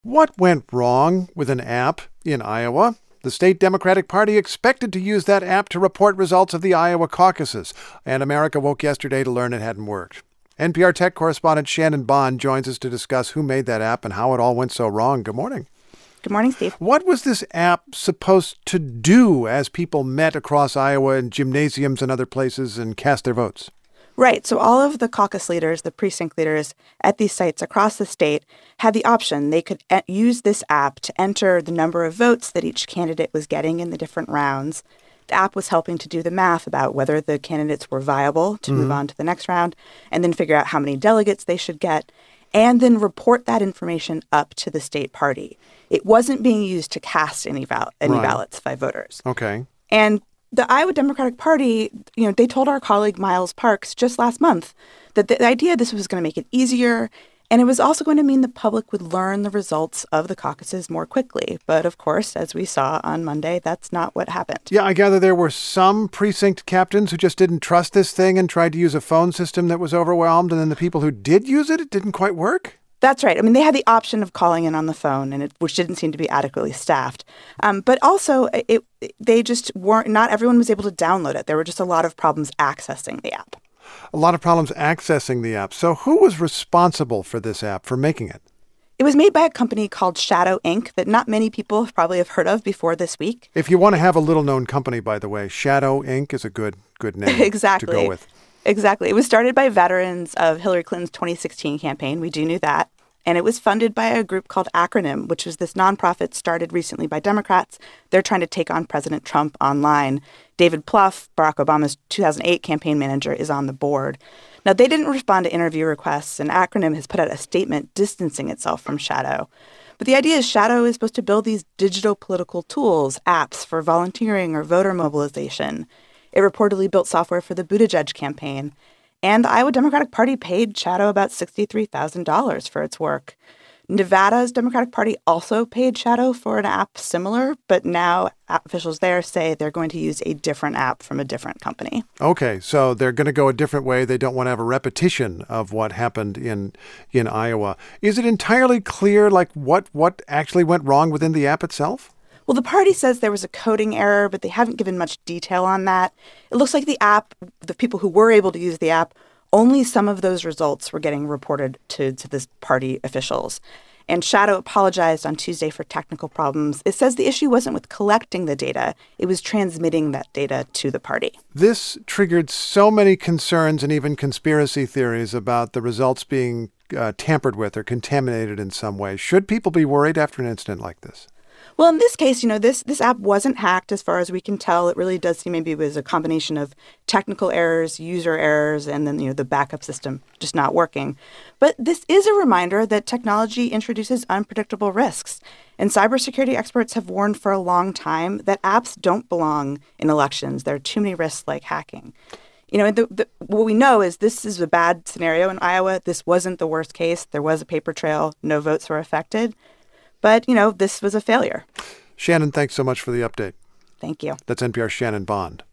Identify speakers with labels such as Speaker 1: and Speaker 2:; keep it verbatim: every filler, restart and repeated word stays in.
Speaker 1: What went wrong with an app in Iowa? The state Democratic Party expected to use that app to report results of the Iowa caucuses, and America woke yesterday to learn it hadn't worked. N P R tech correspondent Shannon Bond joins us to discuss who made that app and how it all went so wrong. Good morning.
Speaker 2: Good morning, Steve.
Speaker 1: What was this app supposed to do as people met across Iowa in gymnasiums and other places and cast their votes?
Speaker 2: Right. So all of the caucus leaders, the precinct leaders at these sites across the state had the option. They could e- use this app to enter the number of votes that each candidate was getting in the different rounds. The app was helping to do the math about whether the candidates were viable to mm-hmm. move on to the next round, and then figure out how many delegates they should get, and then report that information up to the state party. It wasn't being used to cast any, val- any
Speaker 1: right.
Speaker 2: ballots by voters.
Speaker 1: Okay.
Speaker 2: And the Iowa Democratic Party, you know, they told our colleague Miles Parks just last month that the idea this was going to make it easier, and it was also going to mean the public would learn the results of the caucuses more quickly. But of course, as we saw on Monday, that's not what happened.
Speaker 1: Yeah, I gather there were some precinct captains who just didn't trust this thing and tried to use a phone system that was overwhelmed, and then the people who did use it, it didn't quite work?
Speaker 2: That's right. I mean, they had the option of calling in on the phone, and it, which didn't seem to be adequately staffed. Um, but also, it, they just weren't, not everyone was able to download it. There were just a lot of problems accessing the app.
Speaker 1: A lot of problems accessing the app. So who was responsible for this app, for making it?
Speaker 2: It was made by a company called Shadow Incorporated that not many people probably have heard of before this week.
Speaker 1: If you want to have a little-known company, by the way, Shadow Incorporated is a good, good name
Speaker 2: exactly.
Speaker 1: to go with.
Speaker 2: Exactly. It was started by veterans of Hillary Clinton's twenty sixteen campaign. We do know that. And it was funded by a group called Acronym, which was this nonprofit started recently by Democrats. They're trying to take on President Trump online. David Plouffe, Barack Obama's two thousand eight campaign manager, is on the board. Now, they didn't respond to interview requests, and Acronym has put out a statement distancing itself from Shadow. But the idea is Shadow is supposed to build these digital political tools, apps for volunteering or voter mobilization. It reportedly built software for the Buttigieg campaign. And the Iowa Democratic Party paid Shadow about sixty-three thousand dollars for its work. Nevada's Democratic Party also paid Shadow for an app similar, but now app officials there say they're going to use a different app from a different company.
Speaker 1: Okay, so they're going to go a different way. They don't want to have a repetition of what happened in in Iowa. Is it entirely clear, like, what what actually went wrong within the app itself?
Speaker 2: Well, the party says there was a coding error, but they haven't given much detail on that. It looks like the app, the people who were able to use the app, only some of those results were getting reported to, to this party officials. And Shadow apologized on Tuesday for technical problems. It says the issue wasn't with collecting the data. It was transmitting that data to the party.
Speaker 1: This triggered so many concerns and even conspiracy theories about the results being uh, tampered with or contaminated in some way. Should people be worried after an incident like this?
Speaker 2: Well, in this case, you know, this this app wasn't hacked as far as we can tell. It really does seem maybe it was a combination of technical errors, user errors, and then, you know, the backup system just not working. But this is a reminder that technology introduces unpredictable risks. And cybersecurity experts have warned for a long time that apps don't belong in elections. There are too many risks like hacking. You know, the, the, what we know is this is a bad scenario in Iowa. This wasn't the worst case. There was a paper trail. No votes were affected. But, you know, this was a failure.
Speaker 1: Shannon, thanks so much for the update.
Speaker 2: Thank you.
Speaker 1: That's N P R's Shannon Bond.